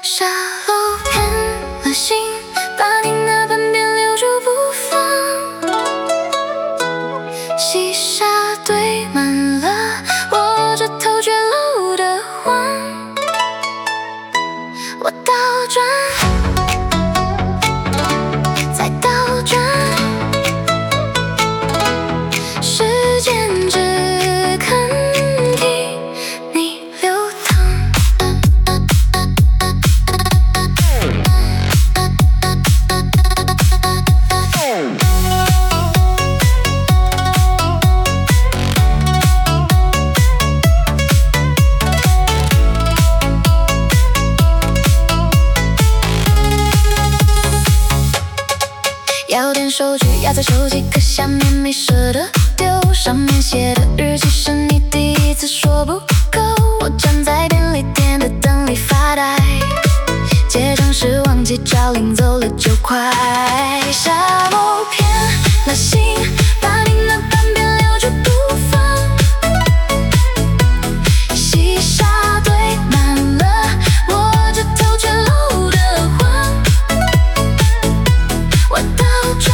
沙漏骗了心，把你那半边留住不放。细沙堆满了我这头绝露的谎，我倒转，再倒转，时间只肯替你流淌。要点手举压在手机壳下面，没舍得丢。上面写的日期是你第一次说不够。我站在便利店的灯里发呆，结账时忘记找零，走了9块。沙漏骗了心，把你那半边留住不放。细沙堆满了我这头绝露的谎，我倒转，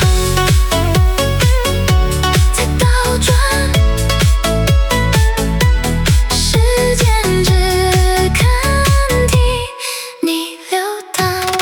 再倒转，时间只肯替你流淌。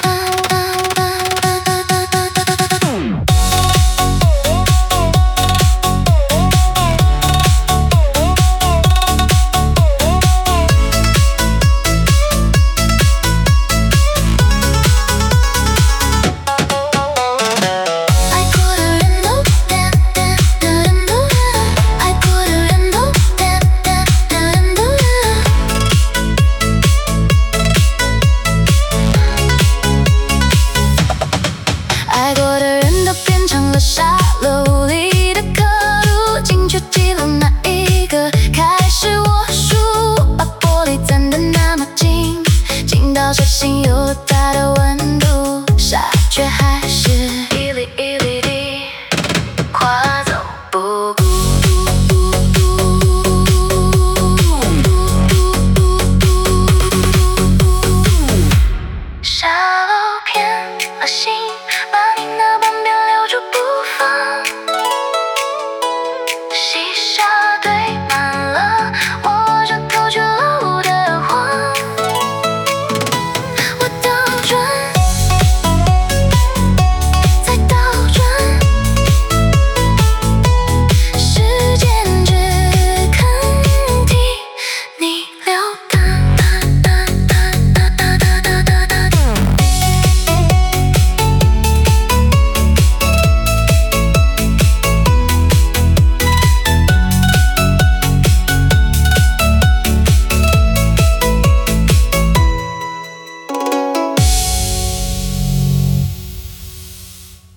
爱过的人都变，的人都变，爱过的人都变，的人都变。爱过的人都变成了沙漏里的刻度，进去记了哪一个开始我数，把玻璃攥得那么紧，紧到手心有了。